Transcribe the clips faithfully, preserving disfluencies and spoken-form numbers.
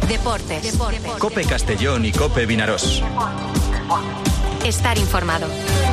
Deportes. Deportes. COPE Castellón y COPE Vinarós. Estar informado.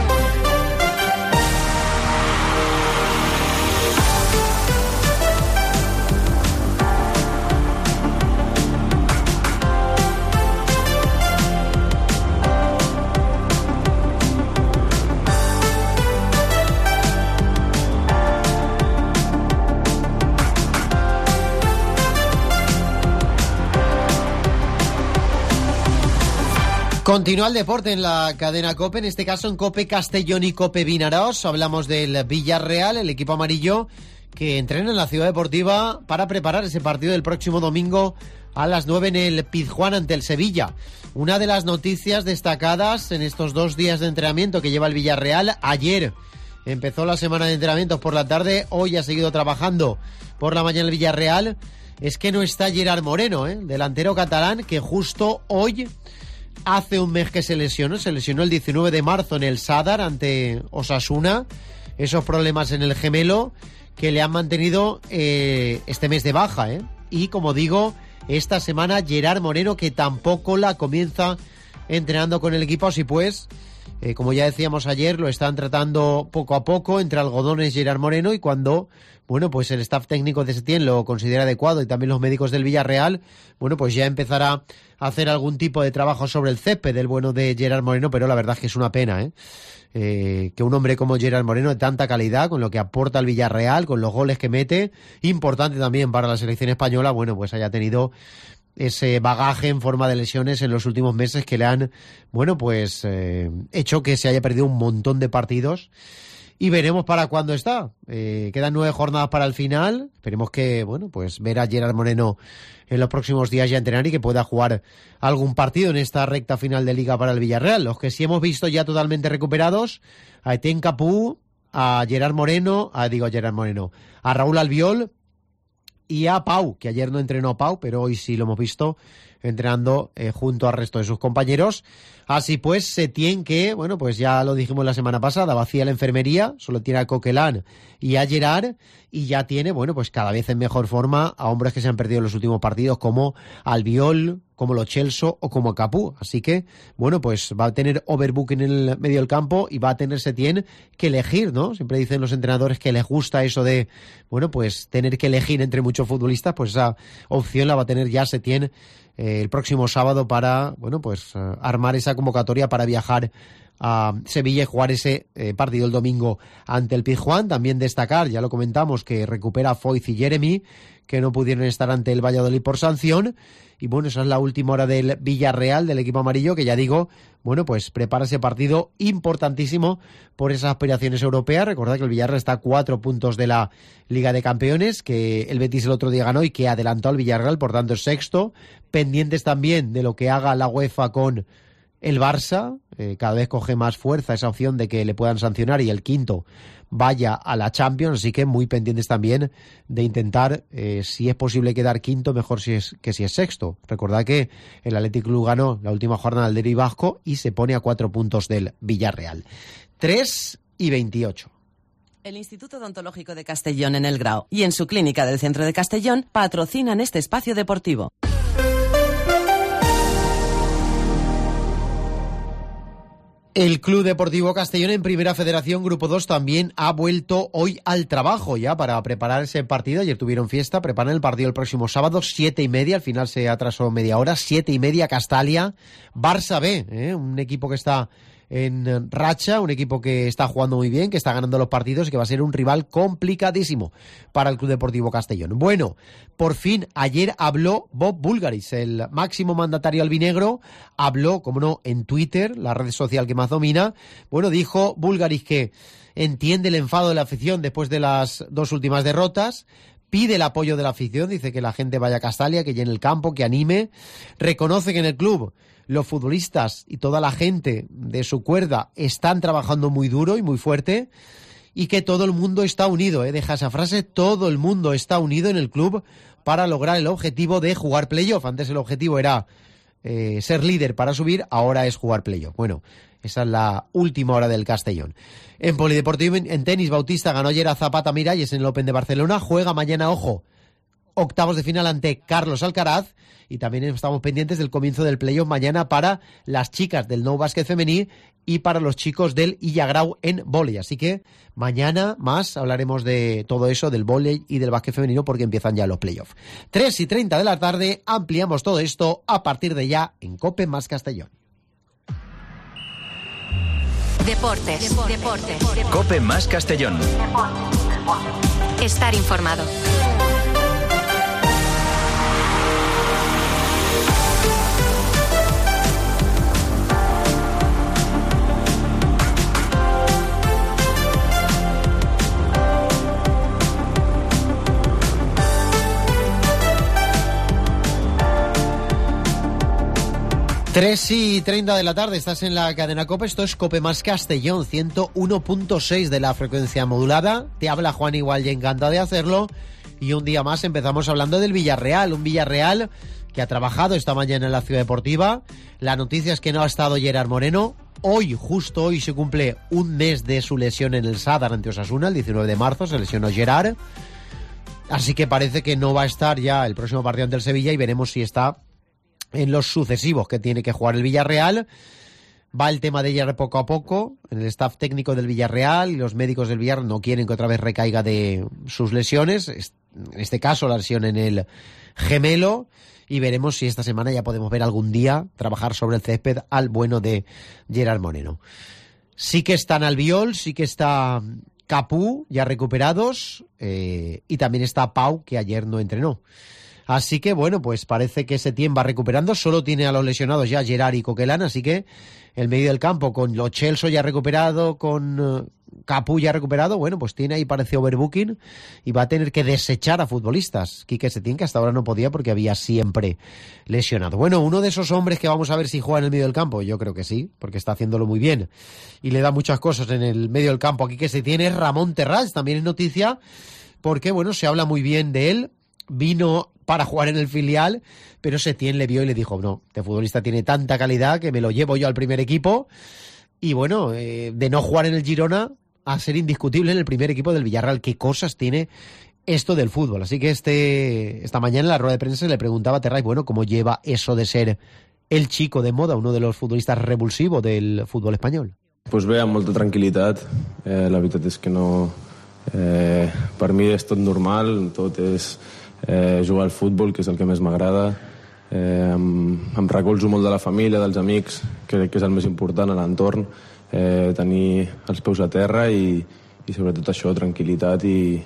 Continúa el deporte en la cadena COPE, en este caso en COPE Castellón y COPE Vinarós. Hablamos del Villarreal, el equipo amarillo que entrena en la Ciudad Deportiva para preparar ese partido del próximo domingo a las nueve en el Pizjuán ante el Sevilla. Una de las noticias destacadas en estos dos días de entrenamiento que lleva el Villarreal. Ayer empezó la semana de entrenamientos por la tarde, hoy ha seguido trabajando por la mañana el Villarreal. Es que no está Gerard Moreno, ¿eh? Delantero catalán que justo hoy... Hace un mes que se lesionó, se lesionó el diecinueve de marzo en el Sadar ante Osasuna. Esos problemas en el gemelo que le han mantenido eh, este mes de baja, ¿eh? Y como digo, esta semana Gerard Moreno que tampoco la comienza entrenando con el equipo, así pues, eh, como ya decíamos ayer, lo están tratando poco a poco entre algodones Gerard Moreno y cuando... Bueno, pues el staff técnico de Setién lo considera adecuado y también los médicos del Villarreal, bueno, pues ya empezará a hacer algún tipo de trabajo sobre el césped del bueno de Gerard Moreno, pero la verdad es que es una pena, ¿eh? Eh, que un hombre como Gerard Moreno de tanta calidad, con lo que aporta al Villarreal, con los goles que mete, importante también para la selección española, bueno, pues haya tenido ese bagaje en forma de lesiones en los últimos meses que le han, bueno, pues eh, hecho que se haya perdido un montón de partidos. Y veremos para cuándo está. Eh, quedan nueve jornadas para el final. Esperemos que, bueno, pues ver a Gerard Moreno en los próximos días ya entrenar y que pueda jugar algún partido en esta recta final de Liga para el Villarreal. Los que sí hemos visto ya totalmente recuperados, a Etienne Capú, a Gerard Moreno, a, digo a Gerard Moreno, a Raúl Albiol y a Pau, que ayer no entrenó a Pau, pero hoy sí lo hemos visto entrenando eh, junto al resto de sus compañeros. Así pues, Setién que, bueno, pues ya lo dijimos la semana pasada, vacía la enfermería, solo tiene a Coquelin y a Gerard, y ya tiene, bueno, pues cada vez en mejor forma a hombres que se han perdido en los últimos partidos, como Albiol, como Lo Celso o como Capú. Así que, bueno, pues va a tener overbook en el medio del campo y va a tener Setién que elegir, ¿no? Siempre dicen los entrenadores que les gusta eso de, bueno, pues tener que elegir entre muchos futbolistas, pues esa opción la va a tener ya Setién eh, el próximo sábado para, bueno, pues uh, armar esa convocatoria para viajar a Sevilla y jugar ese eh, partido el domingo ante el Pizjuán. También destacar, ya lo comentamos, que recupera Foyth y Jeremy, que no pudieron estar ante el Valladolid por sanción. Y bueno, esa es la última hora del Villarreal, del equipo amarillo, que ya digo, bueno, pues prepara ese partido importantísimo por esas aspiraciones europeas. Recordad que el Villarreal está a cuatro puntos de la Liga de Campeones, que el Betis el otro día ganó y que adelantó al Villarreal, por tanto es sexto. Pendientes también de lo que haga la UEFA con el Barça, eh, cada vez coge más fuerza esa opción de que le puedan sancionar y el quinto vaya a la Champions, así que muy pendientes también de intentar, eh, si es posible quedar quinto, mejor si es que si es sexto. Recordad que el Athletic Club ganó la última jornada del Derby Vasco y se pone a cuatro puntos del Villarreal. tres y veintiocho. El Instituto Odontológico de Castellón en El Grao y en su clínica del centro de Castellón patrocinan este espacio deportivo. El Club Deportivo Castellón en Primera Federación Grupo dos también ha vuelto hoy al trabajo ya para preparar ese partido. Ayer tuvieron fiesta, preparan el partido el próximo sábado, siete y media, al final se atrasó media hora, siete y media Castalia, Barça B, ¿eh? Un equipo que está en racha, un equipo que está jugando muy bien, que está ganando los partidos y que va a ser un rival complicadísimo para el Club Deportivo Castellón. Bueno, por fin ayer habló Bob Bulgaris, el máximo mandatario albinegro, habló, como no, en Twitter, la red social que más domina. Bueno, dijo Bulgaris que entiende el enfado de la afición después de las dos últimas derrotas, pide el apoyo de la afición, dice que la gente vaya a Castalia, que llene el campo, que anime, reconoce que en el club los futbolistas y toda la gente de su cuerda están trabajando muy duro y muy fuerte y que todo el mundo está unido, ¿eh? Deja esa frase, todo el mundo está unido en el club para lograr el objetivo de jugar playoff. Antes el objetivo era eh, ser líder para subir, ahora es jugar playoff. Bueno, esa es la última hora del Castellón. En polideportivo, en tenis, Bautista ganó ayer a Zapata Miralles en el Open de Barcelona, juega mañana, ojo, octavos de final ante Carlos Alcaraz, y también estamos pendientes del comienzo del playoff mañana para las chicas del Nou Básquet femení y para los chicos del Illagrau en vóley. Así que mañana más hablaremos de todo eso, del vóley y del básquet femenino, porque empiezan ya los playoffs. tres y treinta de la tarde, ampliamos todo esto a partir de ya en COPE más Castellón. Deportes, deportes, deportes. COPE más Castellón. Estar informado. tres y treinta de la tarde, estás en la cadena COPE, esto es COPE más Castellón, ciento uno punto seis de la frecuencia modulada. Te habla Juan Igual y encanta de hacerlo. Y un día más empezamos hablando del Villarreal, un Villarreal que ha trabajado esta mañana en la Ciudad Deportiva. La noticia es que no ha estado Gerard Moreno. Hoy, justo hoy, se cumple un mes de su lesión en el Sadar ante Osasuna, el diecinueve de marzo se lesionó Gerard. Así que parece que no va a estar ya el próximo partido ante el Sevilla y veremos si está en los sucesivos que tiene que jugar el Villarreal. Va el tema de Gerard poco a poco en el staff técnico del Villarreal, y los médicos del Villarreal no quieren que otra vez recaiga de sus lesiones, en este caso la lesión en el gemelo, y veremos si esta semana ya podemos ver algún día trabajar sobre el césped al bueno de Gerard Moreno. Sí que están Albiol, sí que está Capú ya recuperados, eh, y también está Pau, que ayer no entrenó. Así que, bueno, pues parece que Setién va recuperando. Solo tiene a los lesionados ya Gerard y Coquelin, así que el medio del campo con Lo Celso ya recuperado, con uh, Capú ya recuperado, bueno, pues tiene ahí, parece, overbooking, y va a tener que desechar a futbolistas. Quique Setién, que hasta ahora no podía porque había siempre lesionado. Bueno, uno de esos hombres que vamos a ver si juega en el medio del campo, yo creo que sí, porque está haciéndolo muy bien y le da muchas cosas en el medio del campo a Quique Setién, es Ramón Terrats. También es noticia porque, bueno, se habla muy bien de él. Vino para jugar en el filial, pero Setién le vio y le dijo, no, este futbolista tiene tanta calidad que me lo llevo yo al primer equipo. Y bueno, eh, de no jugar en el Girona a ser indiscutible en el primer equipo del Villarreal. ¿Qué cosas tiene esto del fútbol? Así que este esta mañana en la rueda de prensa se le preguntaba a Terrats, bueno, ¿cómo lleva eso de ser el chico de moda, uno de los futbolistas revulsivos del fútbol español? Pues bé, amb molta tranquil·litat. Eh, la veritat és que no... Eh, per mi és tot normal, tot és... Eh, jugar al futbol, que és el que més m'agrada. Eh, em, em recolzo molt de la família, dels amics, que crec que és el més important, a l'entorn, eh, tenir els peus a terra i, i sobretot això, tranquil·litat i,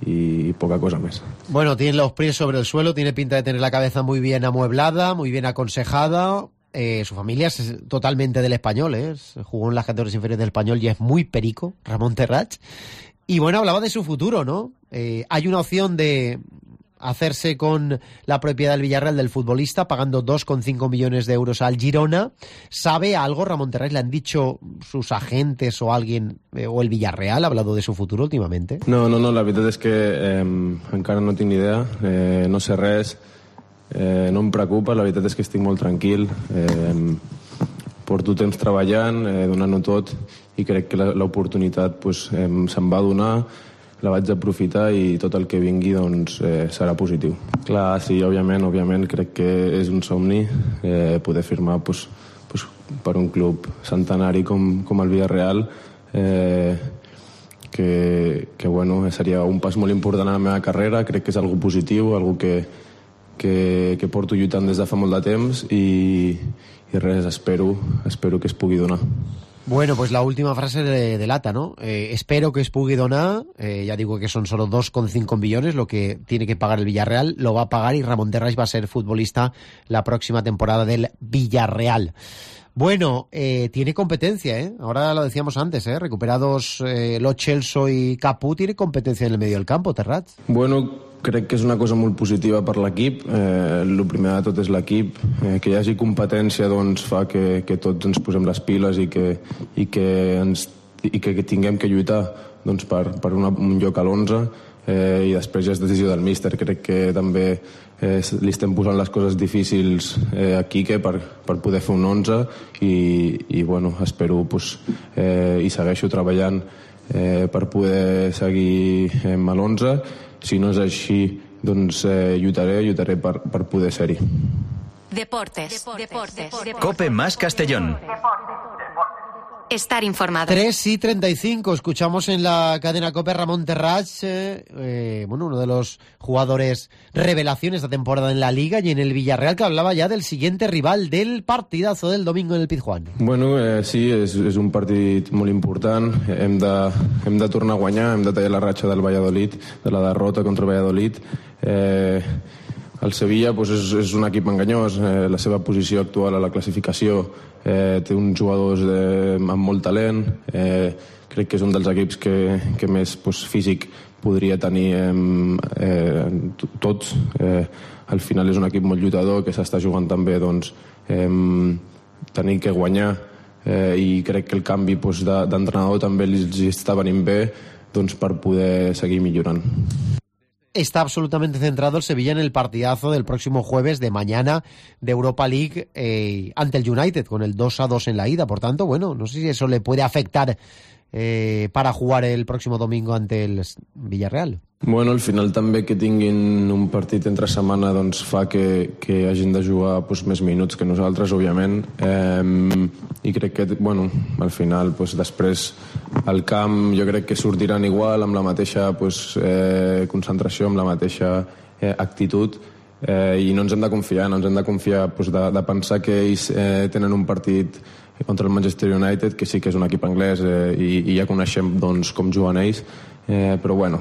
y poca cosa más. Bueno, tiene los pies sobre el suelo, tiene pinta de tener la cabeza muy bien amueblada, muy bien aconsejada. Eh, su familia es totalmente del Español, ¿eh? Jugó en las categorías inferiores del Español y es muy perico, Ramón Terrats. Y bueno, hablaba de su futuro, ¿no? Eh, hay una opción de hacerse con la propiedad del Villarreal del futbolista, pagando dos coma cinco millones de euros al Girona. ¿Sabe algo Ramón Terrats? ¿Le han dicho sus agentes o alguien, eh, o el Villarreal ha hablado de su futuro últimamente? No, no, no, la veritat és que eh, encara no tinc ni idea, eh, no sé res, eh, no em preocupa, la veritat és que estic molt tranquil, eh, porto temps treballant, eh, donant-ho tot, i crec que l'oportunitat pues, eh, se'm va donar, la vaig aprofitar i tot el que vingui doncs, eh, serà positiu. Clar, sí, òbviament, òbviament crec que és un somni eh, poder firmar pues, pues, per un club centenari com, com el Villarreal, eh, que, que bueno, seria un pas molt important a la meva carrera, crec que és algo positiu, algo que, que, que porto lluitant des de fa molt de temps i, i res, espero, espero que es pugui donar. Bueno, pues la última frase de, delata, ¿no? Eh, espero que es pugui donar, eh, ya digo que son solo dos coma cinco millones lo que tiene que pagar el Villarreal, lo va a pagar y Ramón Terrats va a ser futbolista la próxima temporada del Villarreal. Bueno, eh, tiene competencia, ¿eh? Ahora lo decíamos antes, ¿eh? Recuperados eh, Lo Celso y Capú, tiene competencia en el medio del campo, Terrats. Bueno, crec que és una cosa molt positiva per l'equip. Eh, el primer de tot és l'equip. Eh, que hi hagi competència doncs, fa que, que tots ens posem les piles i que, i que, ens, i que tinguem que lluitar doncs, per, per una, un lloc a l'onze. Eh, I després ja és decisió del míster. Crec que també eh, li estem posant les coses difícils eh, a Quique per, per poder fer un onze i, i bueno, espero pues, eh, i segueixo treballant eh, per poder seguir eh, a l'onze. Si no és així, doncs eh, lluitaré, lluitaré per, per poder ser-hi. Deportes, deportes, deportes. Cope más Castellón. Estar informado. tres y treinta y cinco, escuchamos en la cadena COPE Ramón Terrats, eh, eh, bueno, uno de los jugadores revelación esta temporada en la Liga y en el Villarreal, que hablaba ya del siguiente rival, del partidazo del domingo en el Pizjuán. Bueno, eh, sí, és, és un partit molt important, hem de, hem de tornar a guanyar, hem de tallar la ratxa del Valladolid, de la derrota contra el Valladolid. Eh, el Sevilla pues, és, és un equip enganyós, eh, la seva posició actual a la classificació eh, té uns jugadors de, amb molt talent, eh, crec que és un dels equips que, que més pues, físic podria tenir eh, eh, tots. Eh, al final és un equip molt lluitador que s'està jugant també doncs, eh, tenir que guanyar eh, i crec que el canvi pues, de, d'entrenador també li està venint bé doncs, per poder seguir millorant. Está absolutamente centrado el Sevilla en el partidazo del próximo jueves de mañana de Europa League eh, ante el United, con el dos a dos en la ida. Por tanto, bueno, no sé si eso le puede afectar eh, para jugar el próximo domingo ante el Villarreal. Bueno, al final també que tinguin un partit entre setmana doncs, fa que, que hagin de jugar doncs, més minuts que nosaltres, òbviament. Eh, I crec que, bueno, al final, doncs, després al camp jo crec que sortiran igual, amb la mateixa doncs, eh, concentració, amb la mateixa eh, actitud, eh, i no ens hem de confiar, no ens hem de confiar doncs, de, de pensar que ells eh, tenen un partit contra el Manchester United, que sí que és un equip anglès eh, i, i ja coneixem doncs, com juguen ells, eh, però bueno,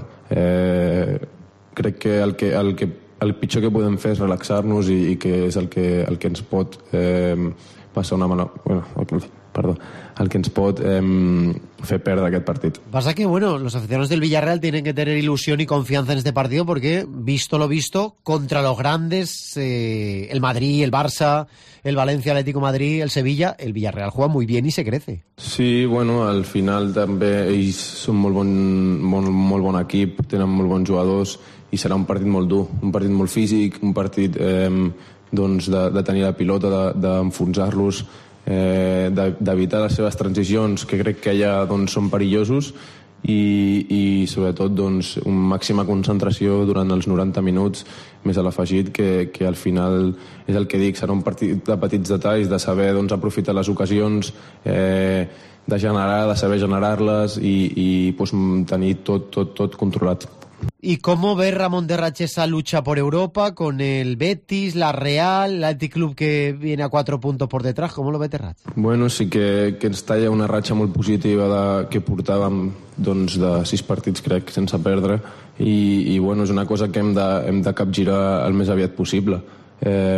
eh, crec que el, que el que el pitjor que podem fer és relaxar-nos i, i que és el que, el que ens pot eh, passar una mala... Bueno, perdó, el que ens pot eh, fer perdre aquest partit. Pasa que, bueno, los aficionados del Villarreal tienen que tener ilusión y confianza en este partido porque, visto lo visto, contra los grandes, eh, el Madrid, el Barça, el Valencia, el Atlético de Madrid, el Sevilla, el Villarreal juega muy bien y se crece. Sí, bueno, al final també ells són molt bon, molt, molt bon equip, tenen molt bons jugadors i serà un partit molt dur, un partit molt físic, un partit eh, doncs de, de tenir la pilota, d'enfonsar-los, de, Eh, d'evitar les seves transicions, que crec que allà doncs, són perillosos, i, i sobretot doncs, una màxima concentració durant els noranta minuts, més a l'afegit, que, que al final és el que dic, serà un partit de petits detalls, de saber doncs, aprofitar les ocasions, eh, de generar, de saber generar-les i, i doncs, tenir tot, tot, tot controlat. ¿Y cómo ve Ramón Terrats esa lucha por Europa con el Betis, la Real, el Athletic Club que viene a cuatro puntos por detrás? ¿Cómo lo ve Terrats? Bueno, sí que, que ens talla una ratxa molt positiva de, que portàvem doncs, de sis partits, crec, sense perdre, i, i bueno, és una cosa que hem de, hem de capgirar el més aviat possible. Eh,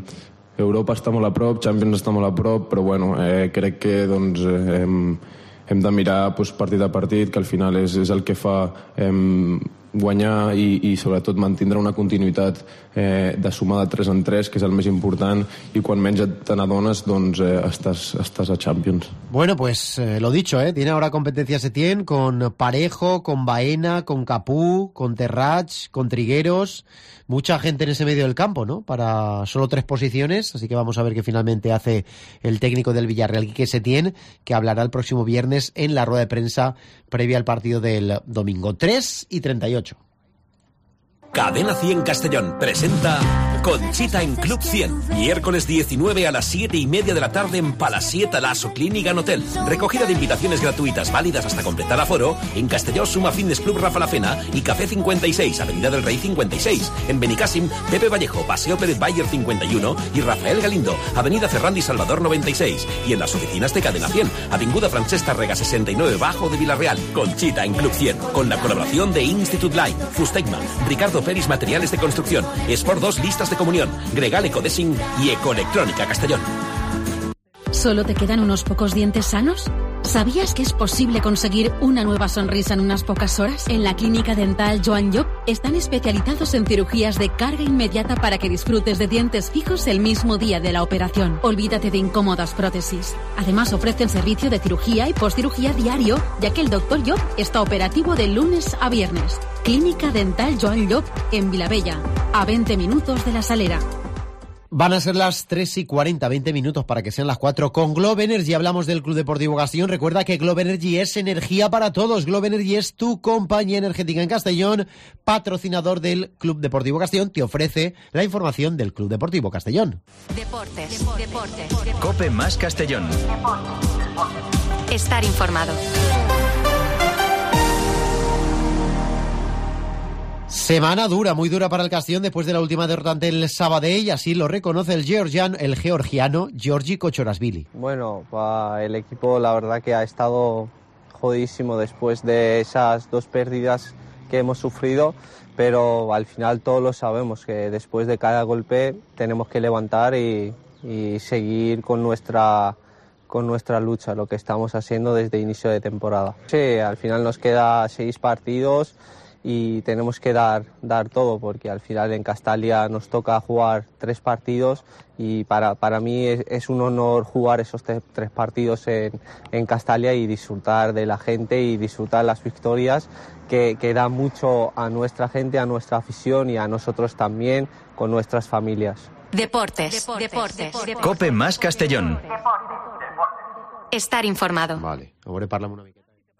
Europa està molt a prop, Champions està molt a prop, però bueno, eh, crec que doncs, eh, hem, hem de mirar doncs, partit a partit, que al final és, és el que fa eh, guanyar i, i sobretot mantindre una continuïtat eh, de sumar de tres en tres, que és el més important, i quan menys te n'adones doncs eh, estàs, estàs a Champions. Bueno, pues eh, lo dicho, ¿eh? Tiene ahora competencia Setién con Parejo, con Baena, con Capú, con Terrats, con Trigueros, mucha gente en ese medio del campo, ¿no? Para solo tres posiciones, así que vamos a ver qué finalmente hace el técnico del Villarreal, Quique Setién, que hablará el próximo viernes en la rueda de prensa previa al partido del domingo. tres y treinta y ocho. Cadena cien Castellón presenta Conchita en Club cien. Miércoles diecinueve a las siete y media de la tarde en Palasieta Lasso Clínica Hotel. Recogida de invitaciones gratuitas válidas hasta completar aforo en Castelló Suma Fitness Club Rafa La Fena y Café cincuenta y seis, Avenida del Rey cincuenta y seis. En Benicàssim, Pepe Vallejo, Paseo Pérez Bayer cincuenta y uno y Rafael Galindo, Avenida Ferrandi Salvador noventa y seis. Y en las oficinas de Cadena cien, Avinguda Francesc Tàrrega sesenta y nueve Bajo de Villarreal. Conchita en Club cien, con la colaboración de Institute Line, Fustegma, Ricardo Peris Materiales de Construcción, Sport dos Listas de Comunión, Gregal Ecodesing y Ecoelectrónica Castellón. ¿Solo te quedan unos pocos dientes sanos? ¿Sabías que es posible conseguir una nueva sonrisa en unas pocas horas? En la Clínica Dental Joan Llop están especializados en cirugías de carga inmediata para que disfrutes de dientes fijos el mismo día de la operación. Olvídate de incómodas prótesis. Además ofrecen servicio de cirugía y postcirugía diario, ya que el doctor Llop está operativo de lunes a viernes. Clínica Dental Joan Llop en Vilabella, a veinte minutos de La Salera. Van a ser las tres y cuarenta, veinte minutos para que sean las cuatro. Con Globe Energy hablamos del Club Deportivo Castellón. Recuerda que Globe Energy es energía para todos. Globe Energy es tu compañía energética en Castellón, patrocinador del Club Deportivo Castellón. Te ofrece la información del Club Deportivo Castellón. Deportes, deportes, deportes. Cope más Castellón. Estar informado. Semana dura, muy dura para el Castellón después de la última derrota ante el Sabadell, así lo reconoce el georgiano, el georgiano Giorgi Kochorashvili. Bueno, pa el equipo la verdad que ha estado jodidísimo después de esas dos pérdidas que hemos sufrido, pero al final todos lo sabemos, que después de cada golpe tenemos que levantar y, y seguir con nuestra, con nuestra lucha, lo que estamos haciendo desde inicio de temporada. Sí, al final nos queda seis partidos y tenemos que dar, dar todo, porque al final en Castalia nos toca jugar tres partidos y para, para mí es, es un honor jugar esos tres, tres partidos en, en Castalia y disfrutar de la gente y disfrutar las victorias que, que dan mucho a nuestra gente, a nuestra afición y a nosotros también con nuestras familias. Deportes, deportes, deportes. Cope más Castellón. Estar informado. Vale, ahora parlem una miqueta.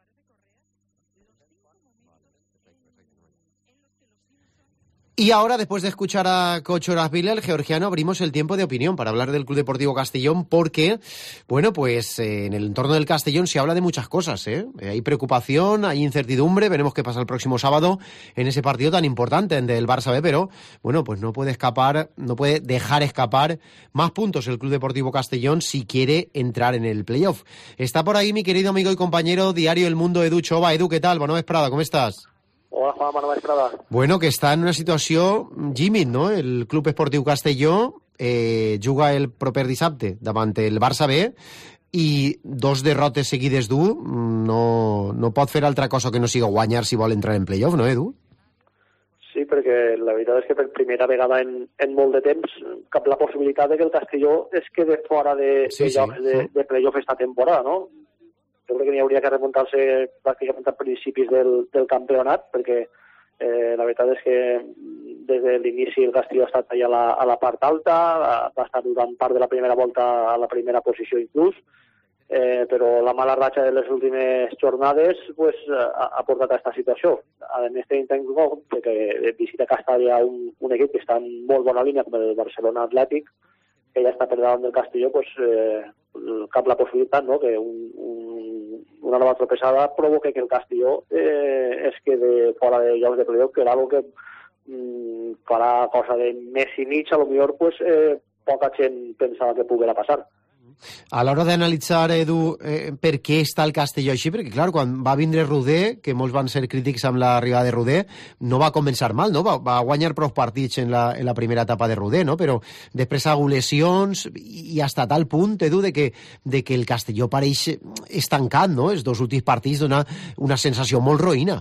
Y ahora, después de escuchar a Kochorashvili, el georgiano, abrimos el tiempo de opinión para hablar del Club Deportivo Castellón, porque, bueno, pues eh, en el entorno del Castellón se habla de muchas cosas, ¿eh? Hay preocupación, hay incertidumbre, veremos qué pasa el próximo sábado en ese partido tan importante del Barça B, pero, bueno, pues no puede escapar, no puede dejar escapar más puntos el Club Deportivo Castellón si quiere entrar en el playoff. Está por ahí mi querido amigo y compañero Diario El Mundo, Edu Chova. Edu, ¿qué tal? Bona vesprada, ¿cómo estás? Hola, Juan, bona vesprada. Bueno, que està en una situació límit, no? El Club Esportiu Castelló eh, juga el proper dissabte davant el Barça B i dos derrotes seguides dur no, no pot fer altra cosa que no siga guanyar si vol entrar en playoff, no, Edu? Sí, perquè la veritat és que per primera vegada en, en molt de temps cap la possibilitat de que el Castelló es quede fora de, sí, de llocs sí. de, de playoff esta temporada, no? Jo crec que n'hi hauria que remuntar-se pràcticament a principis del, del campionat, perquè eh, la veritat és que des de l'inici el Castelló ha estat allà a la, a la part alta, va estar durant part de la primera volta a la primera posició inclús, eh, però la mala ratxa de les últimes jornades pues, ha, ha portat a aquesta situació. A més, tenim en compte que visita Castellà un, un equip que està en molt bona línia, com el Barcelona Atlètic, que ja està per davant del Castelló, pues, eh, cap la possibilitat, no?, que un, un, una nova tropezada provoque que el Castelló eh, es quede fora de llocs de playoff, que era algo que mm, farà cosa de mes i mig, a lo millor pues, eh, poca gent pensava que poguera passar. A l'hora d'analitzar, Edu, eh, per què està el Castelló així, perquè, clar, quan va vindre Roder, que molts van ser crítics amb l'arribada de Roder, no va començar mal, no? Va, va guanyar prou partits en la, en la primera etapa de Roder, no? Però després ha hagut lesions i hasta tal punt, Edu, de que, de que el Castelló pareix estancat, no? Els dos últims partits dona una sensació molt roïna.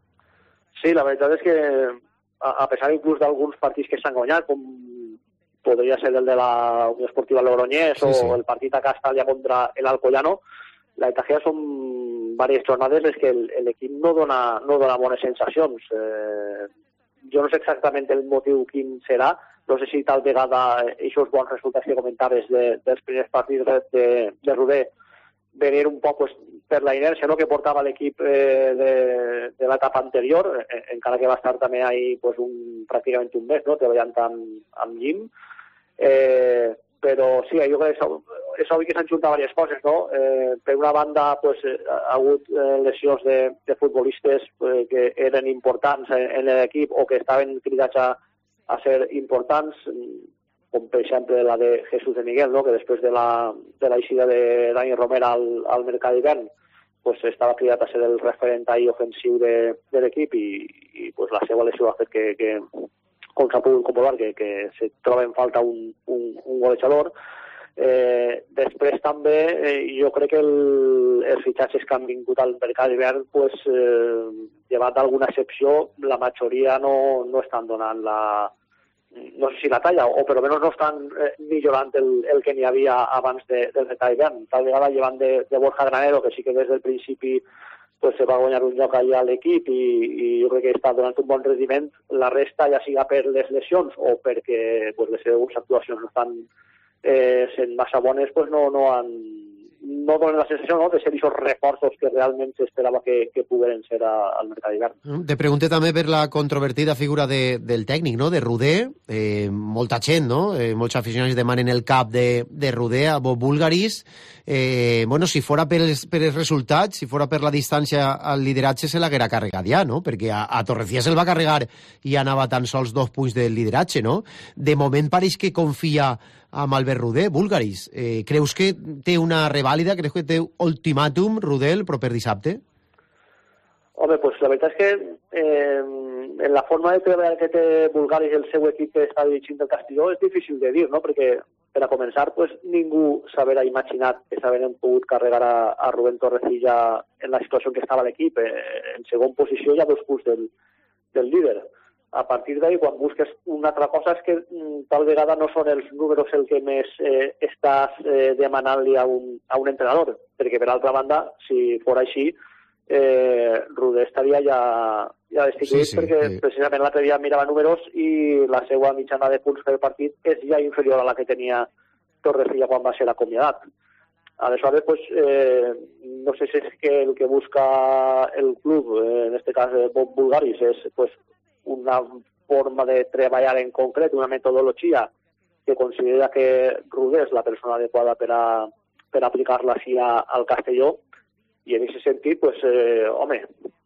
Sí, la veritat és que, a, a pesar inclús d'alguns partits que s'han guanyat, com podria ser el de la Unió Esportiva Logroñés sí, sí. o el partit a Castalia contra el Alcoyano, la veritat que són diverses jornades en què l'equip no dona, no dona bones sensacions. Eh, jo no sé exactament el motiu quin serà, no sé si tal vegada aquests bons resultats que comentaves de, dels primers partits de, de, de Roder venir un poc pues, per la inèrcia, no?, que portava l'equip eh, de, de l'etapa anterior, eh, encara que va estar també ahí pues, un, pràcticament un mes, no?, treballant amb, amb Jim. Eh, però sí, jo crec que és obvi que s'han juntat diverses coses, no? Eh, per una banda pues, ha hagut eh, lesions de, de futbolistes eh, que eren importants en, en l'equip o que estaven cridats a, a ser importants, com per exemple la de Jesús de Miguel, no? Que després de la, de la eixida de Dani Romera al, al mercat d'hivern pues, estava cridat a ser el referent ahí ofensiu de, de l'equip i, i pues, la seva lesió ha fet que, que com s'ha pogut comprovar, que, que se troba en falta un, un, un golejador. Eh, després també eh, jo crec que el, els fitxatges que han vingut al mercat d'hivern pues, eh, llevat d'alguna excepció, la majoria no, no estan donant la, no sé si la talla, o per almenys no estan eh, millorant el, el que n'hi havia abans de, del mercat d'hivern. Tal vegada llevant de, de Borja Granero, que sí que des del principi pues se va guanyar un lloc allà a l'equip i, i jo crec que està donant un bon rendiment. La resta, ja siga per les lesions o perquè pues, les seves actuacions no estan eh, sent massa bones, pues no, no han no donen la sensació, no?, de ser aquests reforços que realment s'esperava que, que pogueren ser a, al mercat d'hivern. Te pregunte també per la controvertida figura de, del tècnic, no?, de Rudé. Eh, molta gent, no?, eh, molts aficionats demanen el cap de, de Rudé a Bob Bulgaris. Eh, bueno, si fora per els, per els resultats, si fora per la distància al lideratge, se l'haguera carregat ja, no?, perquè a, a Torrecilla se'l va carregar i anava tan sols dos punts del lideratge, no? De moment pareix que confia amb Albert Rudé, Bulgaris. Eh, creus que té una revàlida? Creus que té ultimàtum, Rudé, el proper dissabte? Home, pues la veritat és que eh, en la forma de treballar que té Bulgaris i el seu equip que està dirigint el Castelló és difícil de dir, no? Perquè per a començar, pues, ningú s'haguera imaginat que s'hagueren pogut carregar a, a Rubén Torrecilla en la situació en què estava l'equip. Eh, en segon posició hi ha dos punts del, del líder. A partir d'ahí, quan busques una altra cosa, és que mm, tal vegada no són els números el que més eh, estàs eh, demanant-li a, un, a un entrenador, perquè per altra banda, si fos així, eh, Rudé estaria ja, ja destituït, sí, sí, perquè sí. Precisament l'altre dia mirava números i la seva mitjana de punts per partit és ja inferior a la que tenia Torrecilla quan va ser acomiadat. Aleshores, pues, eh, no sé si és que el que busca el club, eh, en este cas Bob Bulgaris, és pues, una forma de treballar en concret, una metodologia que considera que Rudé és la persona adequada per a, per a aplicar-la així a, al Castelló, i en aquest sentit, pues, eh, home,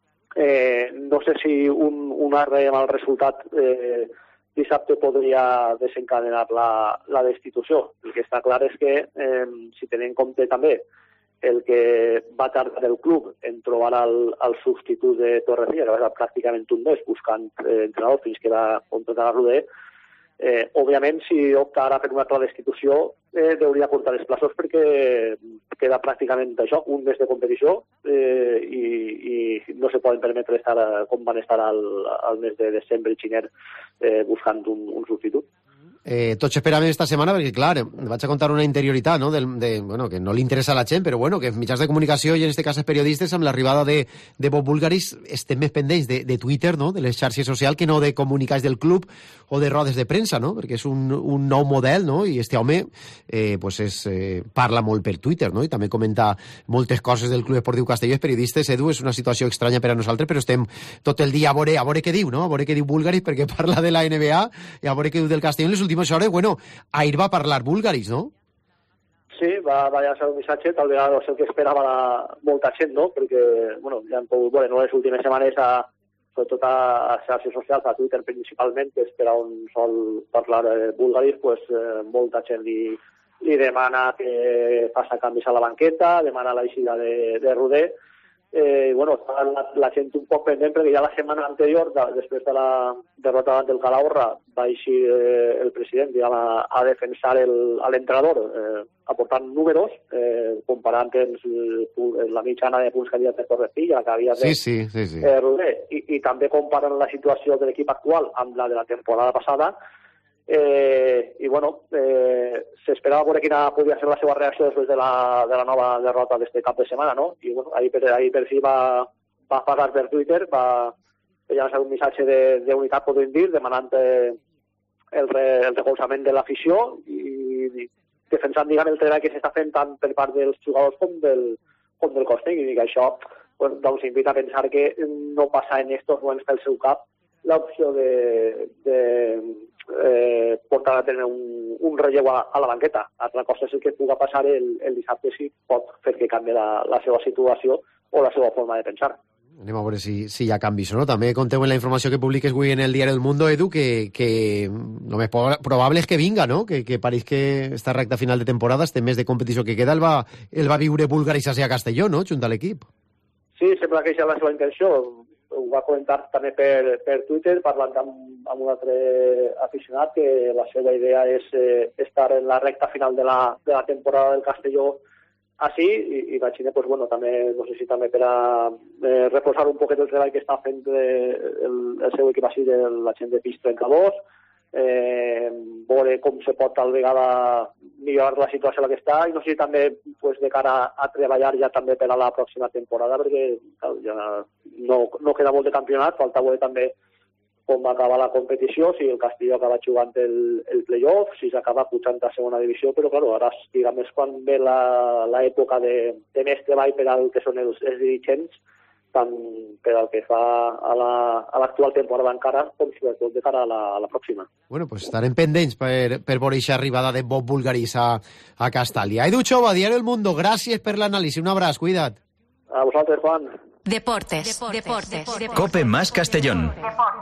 eh, no sé si un, un arre mal resultat eh, dissabte podria desencadenar la, la destitució. El que està clar és que, eh, si tenim en compte també el que va tardar el club en trobar el, el substitut de Torrecilla, que va estar pràcticament un mes buscant eh, entrenador fins que va contratar a Rudé, eh, òbviament, si opta ara per una altra destitució, eh, hauria portar els plaços perquè queda pràcticament això, un mes de competició, eh, i, i no se poden permetre estar com van estar al, al mes de desembre i xiner eh, buscant un, un substitut. Eh, tots esperàvem esta setmana perquè, clar, vaig a contar una interioritat, no?, del, de, bueno, que no li interessa a la gent, però bueno, que mitjans de comunicació i en este cas els periodistes, amb l'arribada de, de Bob Bulgaris, estem més pendents de, de Twitter, no?, de les xarxes socials, que no de comunicats del club o de rodes de premsa, no?, perquè és un, un nou model, no?, i este home eh, pues és, eh, parla molt per Twitter, no?, i també comenta moltes coses del Club Esportiu Castelló. Els periodistes, Edu, és una situació estranya per a nosaltres, però estem tot el dia a veure, a veure què diu, no?, a veure què diu Bulgaris, perquè parla de la N B A i a veure què diu del Castelló en les últimes hores. Bueno, ahir va parlar Bulgaris, no? Sí, va, va llançar un missatge, tal vegada és el que esperava la, molta gent, no? Perquè, bueno, ja hem pogut veure, no?, les últimes setmanes, a, sobretot a, a xarxes socials, a Twitter principalment, que és per on sol parlar eh, Bulgaris, pues, eh, molta gent li, li demana que faça canvis a la banqueta, demana l'eixida de, de Rudé. Eh, bueno, la, la gent un poc pendent perquè ja la setmana anterior, de, després de la derrota davant del Calahorra, va eixir eh, el president, diguem, a, a defensar l'entrenador, eh, aportant números, eh, comparant els, la mitjana de punts que havia de Torrecilla, la que havia de sí, sí, sí, sí. Eh, Rudé, i, i també comparant la situació de l'equip actual amb la de la temporada passada. Eh, i bueno, eh, s'esperava veure quina podia ser la seva reacció després de la, de la nova derrota d'este cap de setmana, no? I bueno, ahir per, ahir per fi va, va parlar per Twitter, va llançar un missatge d'unitat, podríem dir, demanant eh, el, re, el recolzament de l'afició i, i defensant, diguem, el treball que s'està fent tant per part dels jugadors com del, com del cos tècnic, i que això pues, doncs, invita a pensar que no passa en estos moments pel seu cap l'opció de, de eh, portar a tenir un, un relleu a, a la banqueta. Altra cosa és el que pugui passar el, el dissabte, si pot fer que canvi la, la seva situació o la seva forma de pensar. Anem a veure si, si hi ha canvis o no. També conteu en la informació que publiques avui en el Diari del Mundo, Edu, que, que el més probable és que vinga, no? Que, que pareix que esta recta final de temporada, este mes de competició que queda, el va, el va viure Bulgaris a Castelló, no?, junt a l'equip. Sí, sembla que això és la seva intenció. Ho va comentar també per, per Twitter, parlant amb, amb un altre aficionat, que la seva idea és eh, estar en la recta final de la, de la temporada del Castelló així, i, i imagina, pues, bueno, també, no sé si també per a eh, reforçar un poquet el treball que està fent eh, el, el seu equip així, de la gent de Pis trenta-dos, eh, veure com se pot tal vegada millorar la situació en la que està, i no sé si també pues, de cara a treballar ja també per a la pròxima temporada, perquè clar, ja no, no queda molt de campionat, falta veure també com va acabar la competició, si el Castelló acaba jugant el, el play-off, si s'acaba pujant a segona divisió, però clar, ara diguem, és quan ve l'època de, de més treball per al que són els, els dirigents, tant per al que fa a l'actual la, temporada encara, com sobretot de cara a la, a la pròxima. Bueno, pues estarem pendents per, per veure aquesta arribada de Bob Bulgaris a, a Castalia. Edu Chova, Diario El Mundo, gràcies per l'anàlisi, un abraç, cuida't. A vosaltres, Juan. Deportes, deportes, deportes. Cope más Castellón.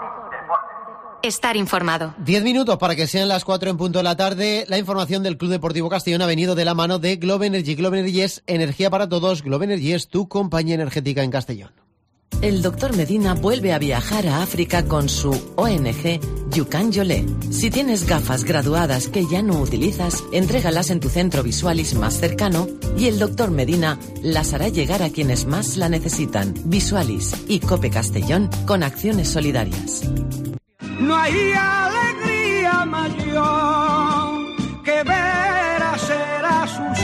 Estar informado. Diez minutos para que sean las cuatro en punto de la tarde. La información del Club Deportivo Castellón ha venido de la mano de Globe Energy. Globe Energy es energía para todos. Globe Energy es tu compañía energética en Castellón. El doctor Medina vuelve a viajar a África con su O N G Yucan Yolé. Si tienes gafas graduadas que ya no utilizas, entrégalas en tu centro Visualis más cercano y el doctor Medina las hará llegar a quienes más la necesitan. Visualis y Cope Castellón con acciones solidarias. No hay alegría mayor que ver a ser a sus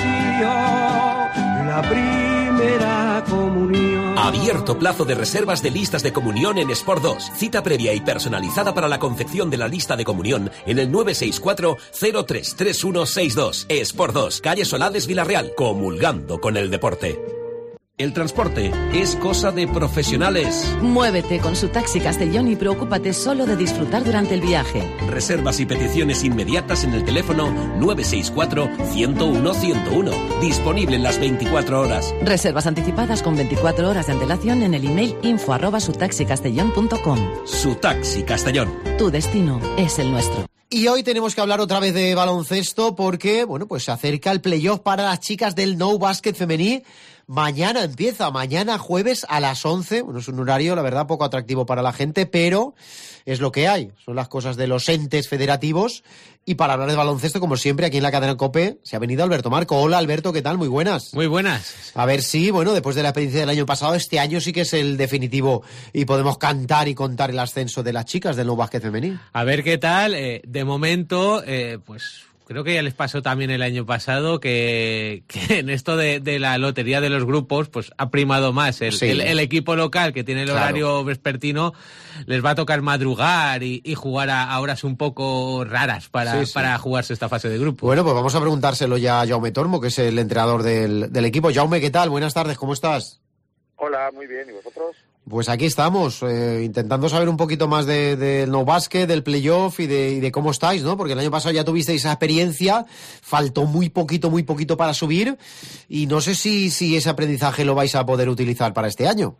hijos la primera comunión. Abierto plazo de reservas de listas de comunión en Sport dos. Cita previa y personalizada para la confección de la lista de comunión en el nueve seis cuatro cero tres tres uno seis dos. Sport dos, calle Solades, Villarreal. Comulgando con el deporte. El transporte es cosa de profesionales. Muévete con su Taxi Castellón y preocúpate solo de disfrutar durante el viaje. Reservas y peticiones inmediatas en el teléfono nueve seis cuatro uno cero uno uno cero uno. Disponible en las veinticuatro horas. Reservas anticipadas con veinticuatro horas de antelación en el email info arroba sutaxicastellón punto com. Su Taxi Castellón. Tu destino es el nuestro. Y hoy tenemos que hablar otra vez de baloncesto porque, bueno, pues se acerca el playoff para las chicas del Nou Básquet femení. Mañana empieza, mañana jueves a las once. Bueno, es un horario, la verdad, poco atractivo para la gente, pero es lo que hay. Son las cosas de los entes federativos. Y para hablar de baloncesto, como siempre, aquí en la cadena COPE, se ha venido Alberto Marco. Hola, Alberto, ¿qué tal? Muy buenas. Muy buenas. A ver si, bueno, después de la experiencia del año pasado, este año sí que es el definitivo y podemos cantar y contar el ascenso de las chicas del Nou Básquet femení. A ver qué tal. Eh, de momento, eh, pues... creo que ya les pasó también el año pasado que, que en esto de, de la lotería de los grupos pues ha primado más el, sí. el, el equipo local que tiene el horario claro. vespertino, les va a tocar madrugar y, y jugar a, a horas un poco raras para, sí, sí. para jugarse esta fase de grupo. Bueno, pues vamos a preguntárselo ya a Jaume Tormo, que es el entrenador del, del equipo. Jaume, ¿qué tal? Buenas tardes, ¿cómo estás? Hola, muy bien, ¿y vosotros? Pues aquí estamos, eh, intentando saber un poquito más del de, de Nou Básquet, del playoff y de, y de cómo estáis, ¿no? Porque el año pasado ya tuvisteis esa experiencia, faltó muy poquito, muy poquito para subir y no sé si, si ese aprendizaje lo vais a poder utilizar para este año.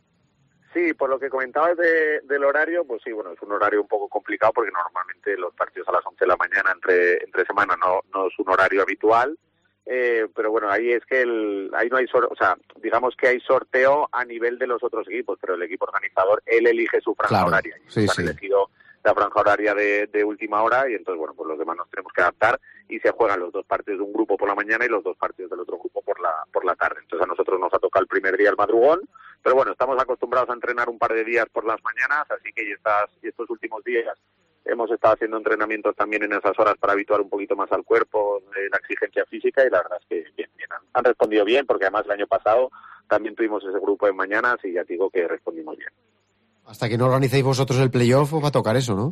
Sí, por lo que comentabas de, del horario, pues sí, bueno, es un horario un poco complicado porque normalmente los partidos a las once de la mañana entre, entre semana no, no es un horario habitual. Eh, pero bueno, ahí es que el, ahí no hay sor, o sea, digamos que hay sorteo a nivel de los otros equipos, pero el equipo organizador, él elige su franja claro, horaria. Y sí, han sí. elegido la franja horaria de, de última hora y entonces, bueno, pues los demás nos tenemos que adaptar y se juegan los dos partidos de un grupo por la mañana y los dos partidos del otro grupo por la por la tarde. Entonces a nosotros nos ha tocado el primer día el madrugón, pero bueno, estamos acostumbrados a entrenar un par de días por las mañanas, así que y estas, y estos últimos días hemos estado haciendo entrenamientos también en esas horas para habituar un poquito más al cuerpo de la exigencia física y la verdad es que bien, bien. Han, han respondido bien porque además el año pasado también tuvimos ese grupo de mañanas y ya te digo que respondimos bien. Hasta que no organicéis vosotros el playoff os va a tocar eso, ¿no?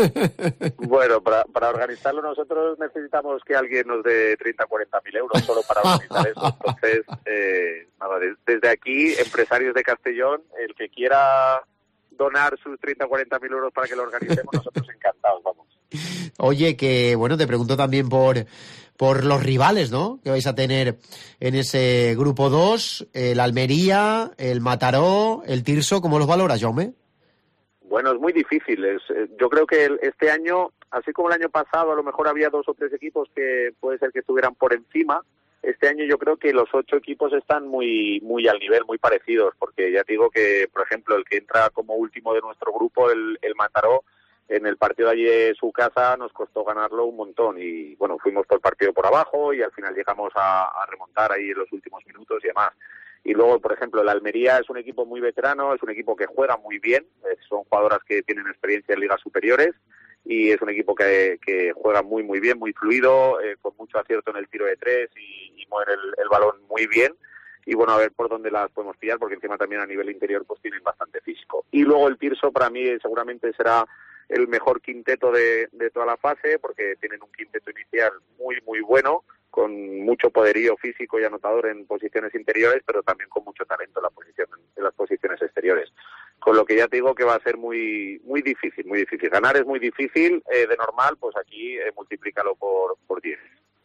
Bueno, para, para organizarlo nosotros necesitamos que alguien nos dé treinta, cuarenta mil euros solo para organizar eso. Entonces, eh, nada, desde aquí, empresarios de Castellón, el que quiera donar sus treinta o cuarenta mil euros para que lo organicemos, nosotros encantados, vamos. Oye, que bueno, te pregunto también por, por los rivales, ¿no? Que vais a tener en ese grupo dos, el Almería, el Mataró, el Tirso, ¿cómo los valoras, Jaume? Bueno, es muy difícil. Es, yo creo que el, este año, así como el año pasado, a lo mejor había dos o tres equipos que puede ser que estuvieran por encima. Este año yo creo que los ocho equipos están muy muy al nivel, muy parecidos, porque ya te digo que, por ejemplo, el que entra como último de nuestro grupo, el, el Mataró, en el partido de allí de su casa nos costó ganarlo un montón y, bueno, fuimos por el partido por abajo y al final llegamos a, a remontar ahí en los últimos minutos y demás. Y luego, por ejemplo, el Almería es un equipo muy veterano, es un equipo que juega muy bien, son jugadoras que tienen experiencia en ligas superiores y es un equipo que, que juega muy muy bien, muy fluido, eh, con mucho acierto en el tiro de tres y, y mueve el, el balón muy bien. Y bueno, a ver por dónde las podemos pillar, porque encima también a nivel interior pues tienen bastante físico. Y luego el Tirso para mí seguramente será el mejor quinteto de, de toda la fase, porque tienen un quinteto inicial muy muy bueno, con mucho poderío físico y anotador en posiciones interiores, pero también con mucho talento en, la posición, en las posiciones exteriores. Con lo que ya te digo que va a ser muy muy difícil, muy difícil. Ganar es muy difícil, eh, de normal, pues aquí eh, multiplícalo por, por diez.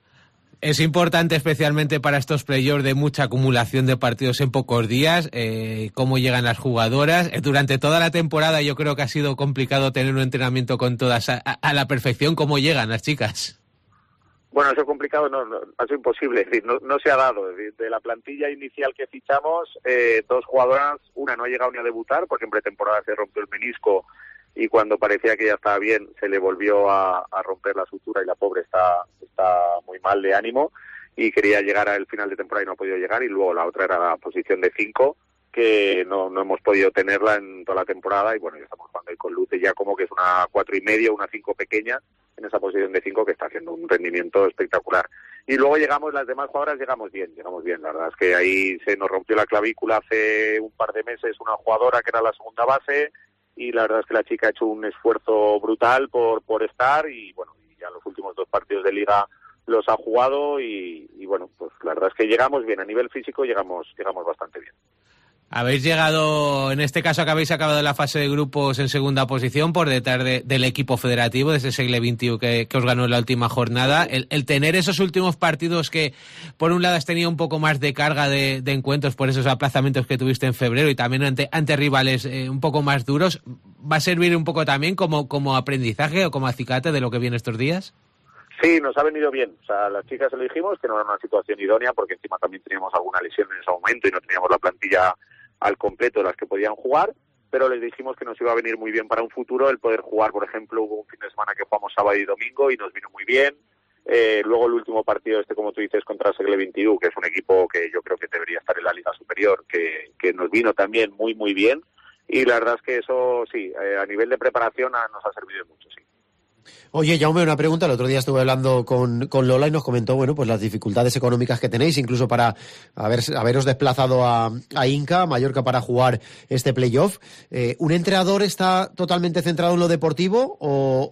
Es importante especialmente para estos playoffs de mucha acumulación de partidos en pocos días, eh, cómo llegan las jugadoras. Eh, durante toda la temporada yo creo que ha sido complicado tener un entrenamiento con todas a, a la perfección. ¿Cómo llegan las chicas? Bueno, eso es complicado, no, no, ha sido imposible, es decir, no, no se ha dado. Es decir, de la plantilla inicial que fichamos, eh, dos jugadoras, una no ha llegado ni a debutar porque en pretemporada se rompió el menisco y cuando parecía que ya estaba bien se le volvió a, a romper la sutura y la pobre está, está muy mal de ánimo y quería llegar al final de temporada y no ha podido llegar. Y luego la otra era la posición de cinco, que no, no hemos podido tenerla en toda la temporada y bueno, ya estamos jugando ahí con Luce ya como que es una cuatro y medio, una cinco pequeña en esa posición de cinco que está haciendo un rendimiento espectacular. Y luego llegamos, las demás jugadoras llegamos bien, llegamos bien, la verdad es que ahí se nos rompió la clavícula hace un par de meses una jugadora que era la segunda base y la verdad es que la chica ha hecho un esfuerzo brutal por, por estar y bueno, y ya los últimos dos partidos de liga los ha jugado y, y bueno, pues la verdad es que llegamos bien, a nivel físico llegamos, llegamos bastante bien. Habéis llegado, en este caso que habéis acabado la fase de grupos en segunda posición por detrás de, del equipo federativo, de ese Segle veintiuno que, que os ganó en la última jornada. El, el tener esos últimos partidos que, por un lado, has tenido un poco más de carga de, de encuentros por esos aplazamientos que tuviste en febrero y también ante, ante rivales eh, un poco más duros, ¿va a servir un poco también como, como aprendizaje o como acicate de lo que viene estos días? Sí, nos ha venido bien. O sea, a las chicas se lo dijimos que no era una situación idónea porque encima también teníamos alguna lesión en ese momento y no teníamos la plantilla al completo de las que podían jugar, pero les dijimos que nos iba a venir muy bien para un futuro el poder jugar. Por ejemplo, hubo un fin de semana que jugamos sábado y domingo y nos vino muy bien. Eh, luego el último partido este, como tú dices, contra el Segle veintiuno, que es un equipo que yo creo que debería estar en la Liga Superior, que, que nos vino también muy, muy bien. Y la verdad es que eso, sí, eh, a nivel de preparación a, nos ha servido mucho, sí. Oye, Jaume, una pregunta. El otro día estuve hablando con, con Lola y nos comentó, bueno, pues las dificultades económicas que tenéis, incluso para haber, haberos desplazado a, a Inca, a Mallorca, para jugar este playoff. Eh, ¿Un entrenador está totalmente centrado en lo deportivo o,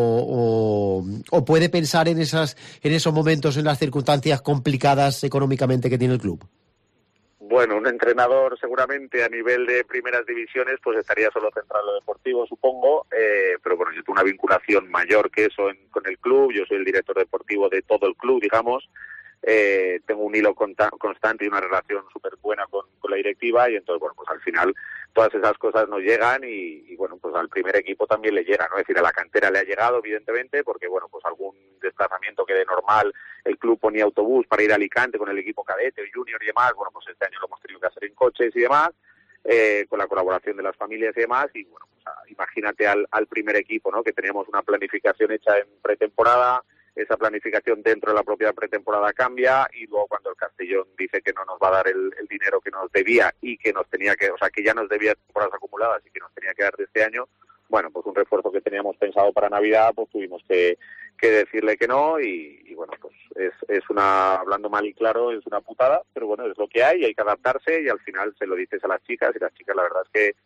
o, o, o puede pensar en esas, en esos momentos, en las circunstancias complicadas económicamente que tiene el club? Bueno, un entrenador seguramente a nivel de primeras divisiones pues estaría solo centrado en lo deportivo, supongo, eh, pero bueno, yo tengo una vinculación mayor que eso en, con el club, yo soy el director deportivo de todo el club, digamos, eh, tengo un hilo conta- constante y una relación súper buena con, con la directiva y entonces, bueno, pues al final todas esas cosas nos llegan y, y bueno, pues al primer equipo también le llega, ¿no? Es decir, a la cantera le ha llegado, evidentemente, porque bueno, pues algún desplazamiento que de normal el club ponía autobús para ir a Alicante con el equipo cadete o junior y demás, bueno, pues este año lo hemos tenido que hacer en coches y demás, eh, con la colaboración de las familias y demás, y bueno, pues a, imagínate al, al primer equipo, ¿no? Que teníamos una planificación hecha en pretemporada, esa planificación dentro de la propia pretemporada cambia y luego cuando el Castellón dice que no nos va a dar el, el dinero que nos debía y que nos tenía que, o sea, que ya nos debía temporadas acumuladas y que nos tenía que dar de este año, bueno, pues un refuerzo que teníamos pensado para Navidad, pues tuvimos que, que decirle que no y, y bueno, pues es, es una, hablando mal y claro, es una putada, pero bueno, es lo que hay, hay que adaptarse y al final se lo dices a las chicas y las chicas la verdad es que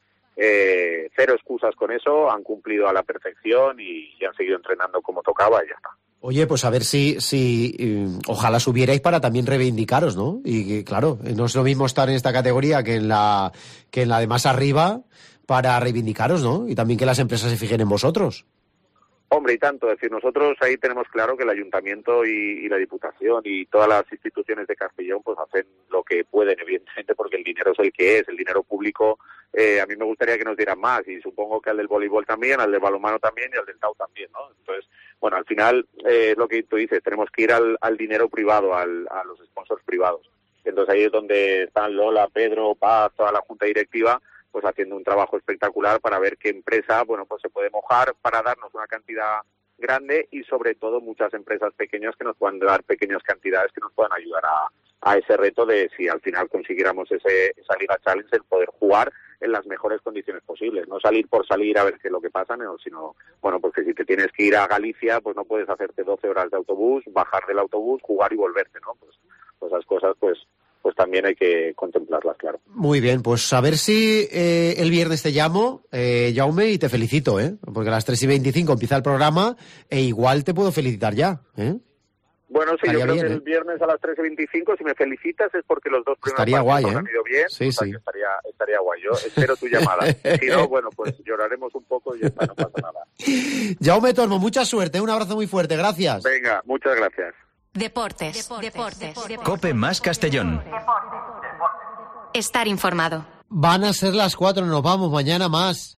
eh, cero excusas con eso, han cumplido a la perfección y, y han seguido entrenando como tocaba y ya está. Oye, pues a ver si, si eh, ojalá subierais para también reivindicaros, ¿no? Y que, claro, no es lo mismo estar en esta categoría que en la que en la de más arriba para reivindicaros, ¿no? Y también que las empresas se fijen en vosotros. Hombre, y tanto, es decir, nosotros ahí tenemos claro que el Ayuntamiento y, y la Diputación y todas las instituciones de Castellón pues hacen lo que pueden, evidentemente, porque el dinero es el que es, el dinero público, eh, a mí me gustaría que nos dieran más y supongo que al del voleibol también, al del balonmano también y al del T A U también, ¿no? Entonces, bueno, al final, eh, lo que tú dices, tenemos que ir al, al dinero privado, al, a los sponsors privados. Entonces ahí es donde están Lola, Pedro, Paz, toda la junta directiva, pues haciendo un trabajo espectacular para ver qué empresa, bueno, pues se puede mojar para darnos una cantidad grande y sobre todo muchas empresas pequeñas que nos puedan dar pequeñas cantidades que nos puedan ayudar a, a ese reto de si al final consiguiéramos ese, esa Liga Challenge, el poder jugar en las mejores condiciones posibles, no salir por salir a ver qué es lo que pasa, no, sino, bueno, porque si te tienes que ir a Galicia, pues no puedes hacerte doce horas de autobús, bajar del autobús, jugar y volverte, ¿no? Pues, pues esas cosas, pues, pues también hay que contemplarlas, claro. Muy bien, pues a ver si eh, el viernes te llamo, eh, Jaume, y te felicito, ¿eh? Porque a las tres y veinticinco empieza el programa e igual te puedo felicitar ya, ¿eh? Bueno, sí, estaría yo creo bien, que ¿eh? el viernes a las tres y veinticinco, si me felicitas es porque los dos primeros Estaría partidos guay, han ¿eh? ido bien, Sí, o sea sí. que estaría, estaría guay. Yo espero tu llamada. Si no, bueno, pues lloraremos un poco y ya está, no pasa nada. Jaume Tormo, mucha suerte, un abrazo muy fuerte, gracias. Venga, muchas gracias. Deportes. Deportes. Cope más Castellón. Estar informado. Van a ser las cuatro, nos vamos mañana más.